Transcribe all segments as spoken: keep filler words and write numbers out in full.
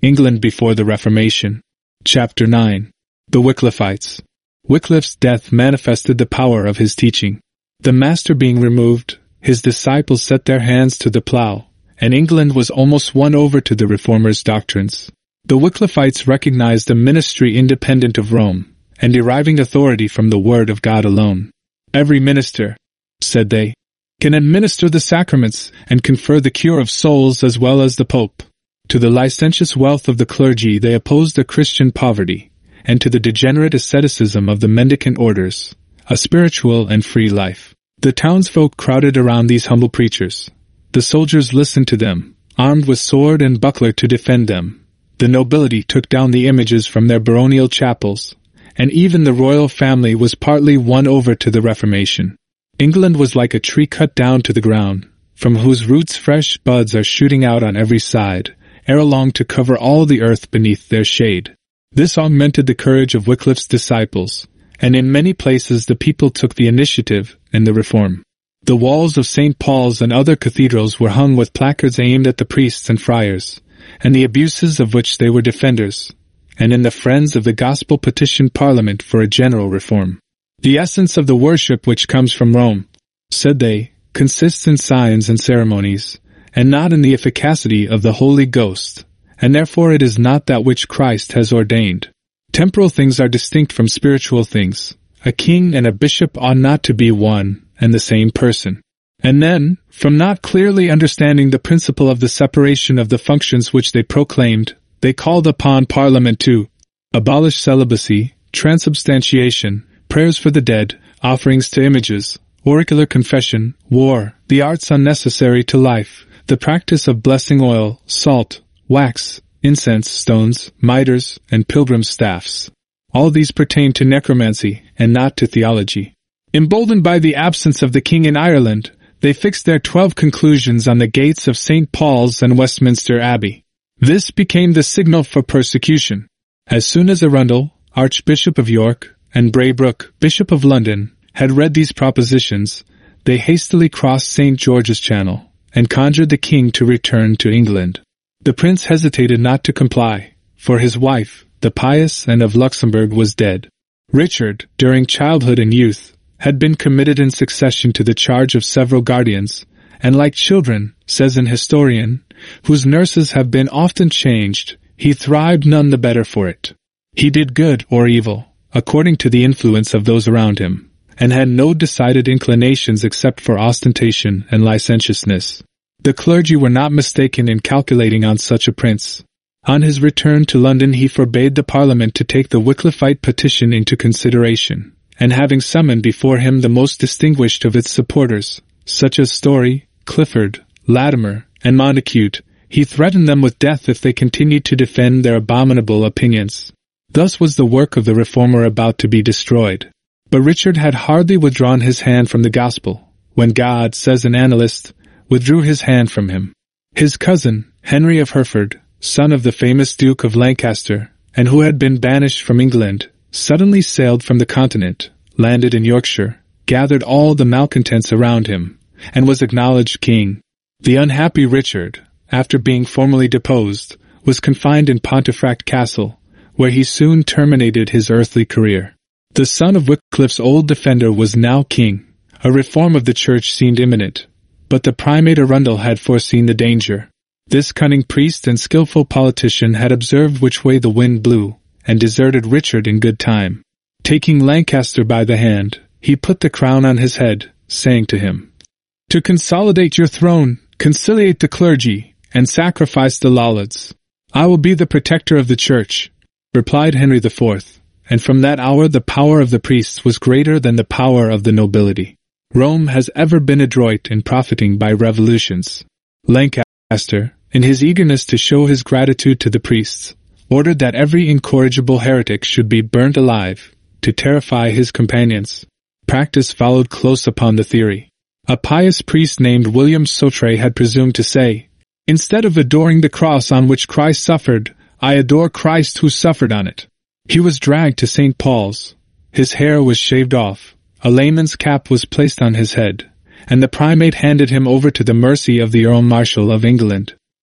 England before the Reformation. Chapter nine. The Wycliffites. Wycliffe's death manifested the power of his teaching. The master being removed, his disciples set their hands to the plough, and England was almost won over to the Reformers' doctrines. The Wycliffites recognized a ministry independent of Rome, and deriving authority from the Word of God alone. Every minister, said they, can administer the sacraments and confer the cure of souls as well as the Pope. To the licentious wealth of the clergy they opposed a Christian poverty, and to the degenerate asceticism of the mendicant orders, a spiritual and free life. The townsfolk crowded around these humble preachers. The soldiers listened to them, armed with sword and buckler to defend them. The nobility took down the images from their baronial chapels, and even the royal family was partly won over to the Reformation. England was like a tree cut down to the ground, from whose roots fresh buds are shooting out on every side, ere long to cover all the earth beneath their shade. This augmented the courage of Wycliffe's disciples, and in many places the people took the initiative in the reform. The walls of Saint Paul's and other cathedrals were hung with placards aimed at the priests and friars, and the abuses of which they were defenders, and in the Friends of the Gospel petitioned Parliament for a general reform. The essence of the worship which comes from Rome, said they, consists in signs and ceremonies, and not in the efficacy of the Holy Ghost, and therefore it is not that which Christ has ordained. Temporal things are distinct from spiritual things. A king and a bishop ought not to be one and the same person. And then, from not clearly understanding the principle of the separation of the functions which they proclaimed, they called upon Parliament to abolish celibacy, transubstantiation, prayers for the dead, offerings to images, auricular confession, war, the arts unnecessary to life, the practice of blessing oil, salt, wax, incense stones, mitres, and pilgrim staffs. All these pertain to necromancy, and not to theology. Emboldened by the absence of the king in Ireland, they fixed their twelve conclusions on the gates of Saint Paul's and Westminster Abbey. This became the signal for persecution. As soon as Arundel, Archbishop of York, and Braybrooke, Bishop of London, had read these propositions, they hastily crossed Saint George's Channel, and conjured the king to return to England. The prince hesitated not to comply, for his wife, the pious Anne of Luxembourg, was dead. Richard, during childhood and youth, had been committed in succession to the charge of several guardians, and like children, says an historian, whose nurses have been often changed, he thrived none the better for it. He did good or evil, according to the influence of those around him, and had no decided inclinations except for ostentation and licentiousness. The clergy were not mistaken in calculating on such a prince. On his return to London he forbade the Parliament to take the Wycliffite petition into consideration, and having summoned before him the most distinguished of its supporters, such as Story, Clifford, Latimer, and Montacute, he threatened them with death if they continued to defend their abominable opinions. Thus was the work of the reformer about to be destroyed. But Richard had hardly withdrawn his hand from the gospel, when God, says an annalist, withdrew his hand from him. His cousin, Henry of Hereford, son of the famous Duke of Lancaster, and who had been banished from England, suddenly sailed from the continent, landed in Yorkshire, gathered all the malcontents around him, and was acknowledged king. The unhappy Richard, after being formally deposed, was confined in Pontefract Castle, where he soon terminated his earthly career. The son of Wycliffe's old defender was now king. A reform of the church seemed imminent, but the primate Arundel had foreseen the danger. This cunning priest and skilful politician had observed which way the wind blew, and deserted Richard in good time. Taking Lancaster by the hand, he put the crown on his head, saying to him, "To consolidate your throne, conciliate the clergy, and sacrifice the Lollards. I will be the protector of the church," replied Henry the Fourth, and from that hour the power of the priests was greater than the power of the nobility. Rome has ever been adroit in profiting by revolutions. Lancaster, in his eagerness to show his gratitude to the priests, ordered that every incorrigible heretic should be burnt alive, to terrify his companions. Practice followed close upon the theory. A pious priest named William Sautrey had presumed to say, "Instead of adoring the cross on which Christ suffered, I adore Christ who suffered on it." He was dragged to Saint Paul's. His hair was shaved off, a layman's cap was placed on his head, and the primate handed him over to the mercy of the Earl Marshal of England.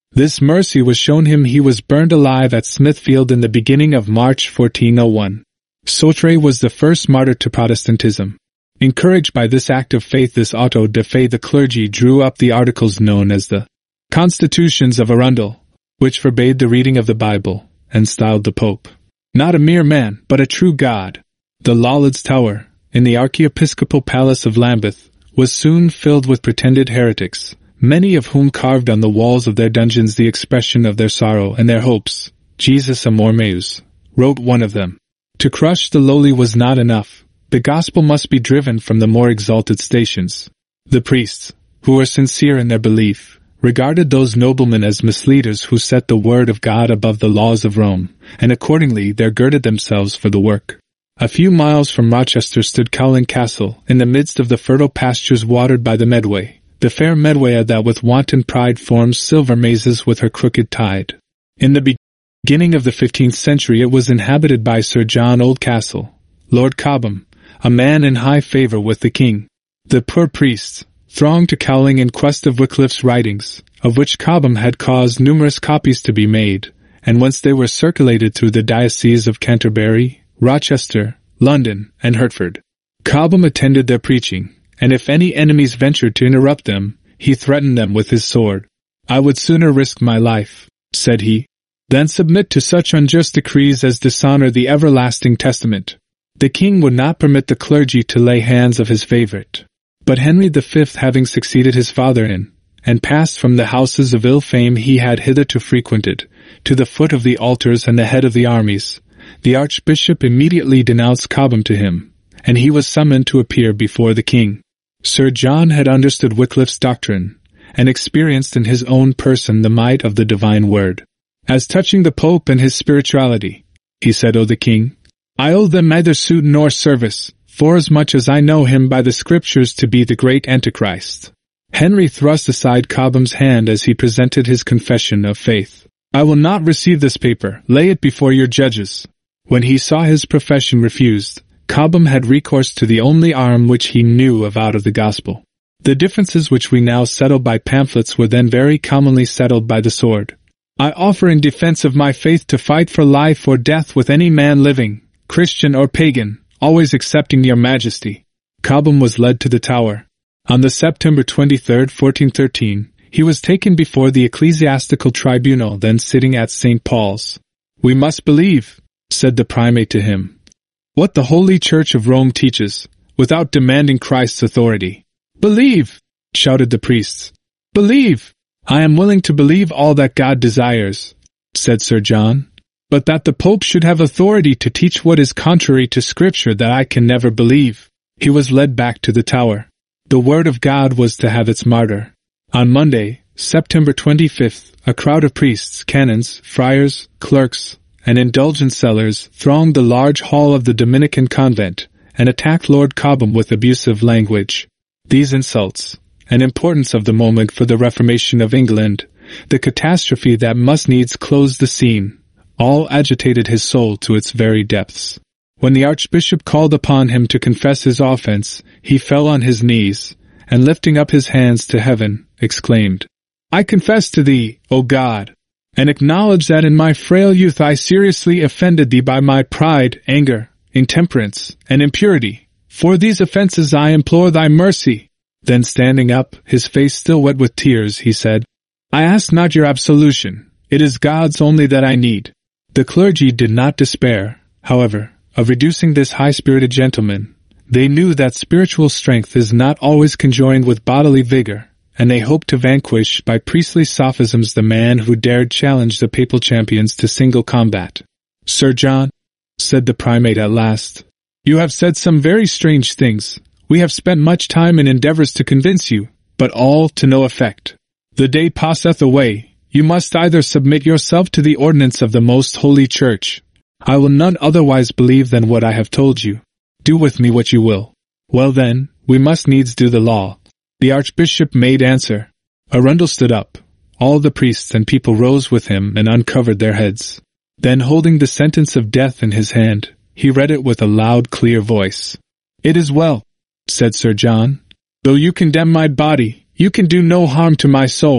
This mercy was shown him. He was burned alive at Smithfield in the beginning of March fourteen oh one. Sautrey was the first martyr to Protestantism. Encouraged by this act of faith, this auto de fe, the clergy drew up the articles known as the Constitutions of Arundel, which forbade the reading of the Bible, and styled the Pope not a mere man, but a true God. The Lollards Tower, in the archiepiscopal palace of Lambeth, was soon filled with pretended heretics, many of whom carved on the walls of their dungeons the expression of their sorrow and their hopes. Jesus amor meus, wrote one of them. To crush the lowly was not enough. The gospel must be driven from the more exalted stations. The priests, who were sincere in their belief, regarded those noblemen as misleaders who set the word of God above the laws of Rome, and accordingly there girded themselves for the work. A few miles from Rochester stood Cowling Castle, in the midst of the fertile pastures watered by the Medway, the fair Medway that with wanton pride forms silver mazes with her crooked tide. In the beginning of the fifteenth century it was inhabited by Sir John Oldcastle, Lord Cobham, a man in high favour with the king. The poor priests thronged to Cowling in quest of Wycliffe's writings, of which Cobham had caused numerous copies to be made, and whence they were circulated through the dioceses of Canterbury, Rochester, London, and Hertford. Cobham attended their preaching, and if any enemies ventured to interrupt them, he threatened them with his sword. "I would sooner risk my life," said he, "than submit to such unjust decrees as dishonor the everlasting testament." The king would not permit the clergy to lay hands of his favorite. But Henry the Fifth, having succeeded his father in, and passed from the houses of ill fame he had hitherto frequented, to the foot of the altars and the head of the armies, the archbishop immediately denounced Cobham to him, and he was summoned to appear before the king. Sir John had understood Wycliffe's doctrine, and experienced in his own person the might of the divine word. "As touching the Pope and his spirituality," he said, "O the king, I owe them neither suit nor service, forasmuch as I know him by the Scriptures to be the great Antichrist." Henry thrust aside Cobham's hand as he presented his confession of faith. "I will not receive this paper. Lay it before your judges." When he saw his profession refused, Cobham had recourse to the only arm which he knew of out of the gospel. The differences which we now settle by pamphlets were then very commonly settled by the sword. "I offer in defense of my faith to fight for life or death with any man living, Christian or pagan, always excepting your majesty." Cobham was led to the Tower. On the September twenty-third, fourteen thirteen, he was taken before the ecclesiastical tribunal then sitting at Saint Paul's. "We must believe," said the primate to him, "what the Holy Church of Rome teaches, without demanding Christ's authority." "Believe!" shouted the priests. "Believe! I am willing to believe all that God desires," said Sir John, "but that the Pope should have authority to teach what is contrary to Scripture, that I can never believe." He was led back to the Tower. The Word of God was to have its martyr. On Monday, September twenty-fifth, a crowd of priests, canons, friars, clerks, and indulgence sellers thronged the large hall of the Dominican convent, and attacked Lord Cobham with abusive language. These insults, and importance of the moment for the Reformation of England, the catastrophe that must needs close the scene, all agitated his soul to its very depths. When the archbishop called upon him to confess his offense, he fell on his knees, and lifting up his hands to heaven, exclaimed, "I confess to thee, O God, and acknowledge that in my frail youth I seriously offended thee by my pride, anger, intemperance, and impurity. For these offenses I implore thy mercy." Then standing up, his face still wet with tears, he said, "I ask not your absolution. It is God's only that I need." The clergy did not despair, however, of reducing this high-spirited gentleman. They knew that spiritual strength is not always conjoined with bodily vigor, and they hoped to vanquish by priestly sophisms the man who dared challenge the papal champions to single combat. "Sir John," said the primate at last, "you have said some very strange things. We have spent much time in endeavors to convince you, but all to no effect. The day passeth away. You must either submit yourself to the ordinance of the most holy Church. I will none otherwise believe than what I have told you. Do with me what you will." "Well then, we must needs do the law." The archbishop made answer. Arundel stood up. All the priests and people rose with him and uncovered their heads. Then holding the sentence of death in his hand, he read it with a loud, clear voice. "It is well," said Sir John. "Though you condemn my body, you can do no harm to my soul.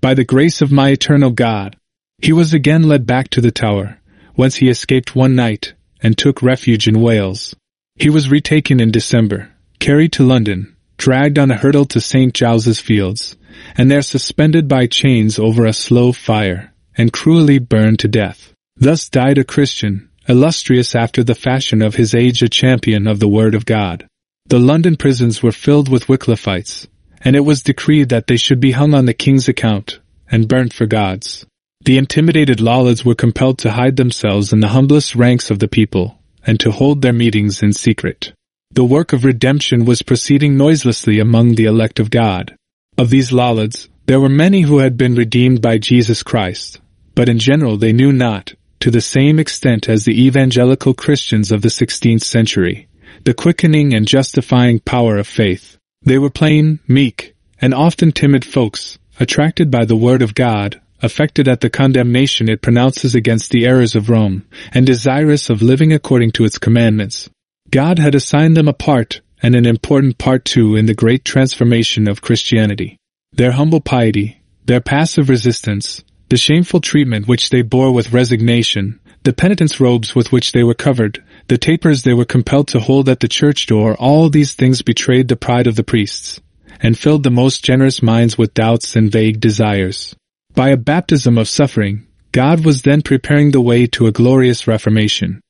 by the grace of my eternal God. He was again led back to the Tower, whence he escaped one night, and took refuge in Wales. He was retaken in December, carried to London, dragged on a hurdle to Saint Giles's Fields, and there suspended by chains over a slow fire, and cruelly burned to death. Thus died a Christian, illustrious after the fashion of his age, a champion of the Word of God. The London prisons were filled with Wycliffites, and it was decreed that they should be hung on the king's account, and burnt for God's. The intimidated Lollards were compelled to hide themselves in the humblest ranks of the people, and to hold their meetings in secret. The work of redemption was proceeding noiselessly among the elect of God. Of these Lollards, there were many who had been redeemed by Jesus Christ, but in general they knew not, to the same extent as the evangelical Christians of the sixteenth century, the quickening and justifying power of faith. They were plain, meek, and often timid folks, attracted by the Word of God, affected at the condemnation it pronounces against the errors of Rome, and desirous of living according to its commandments. God had assigned them a part, and an important part too, in the great transformation of Christianity. Their humble piety, their passive resistance, the shameful treatment which they bore with resignation, the penitence robes with which they were covered, the tapers they were compelled to hold at the church door, all these things betrayed the pride of the priests, and filled the most generous minds with doubts and vague desires. By a baptism of suffering, God was then preparing the way to a glorious reformation.